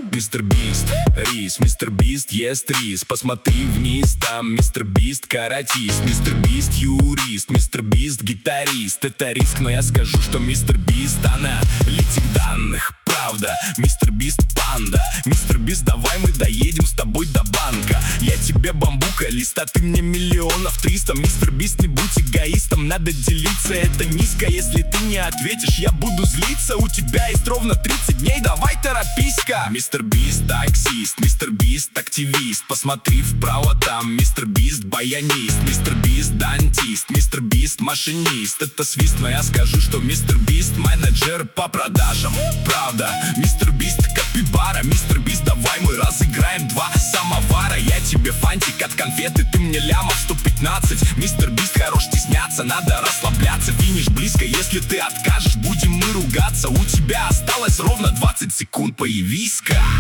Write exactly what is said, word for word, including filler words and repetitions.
Мистер Бист, рис, мистер Бист ест рис. Посмотри вниз, там мистер Бист каратист. Мистер Бист юрист, мистер Бист гитарист. Это риск, но я скажу, что мистер Бист аналитик данных. Правда, мистер Бист панда. Мистер Бист, давай мы доедем с тобой до банка. Я тебе бамбука лист, а ты мне миллионов триста. Мистер Бист, не будь эгоистом, надо делиться, это низко. Если ты не ответишь, я буду злиться. У тебя есть ровно тридцать дней, давай торопись-ка. Мистер Бист таксист, мистер Бист активист. Посмотри вправо, там мистер Бист баянист. Мистер Бист дантист, мистер Бист машинист. Это свист, но я скажу, что мистер Бист менеджер по продажам. Правда, мистер Бист капибара. Мистер Бист, давай мы разыграем два самовара. Я тебе фантик от конфеты, ты мне лямов сто пятнадцать. Мистер Бист хорош стесняться, надо расслабляться. Финиш близко, если ты откажешь, будем мы ругаться. У тебя осталось ровно двадцать секунд, появись-ка.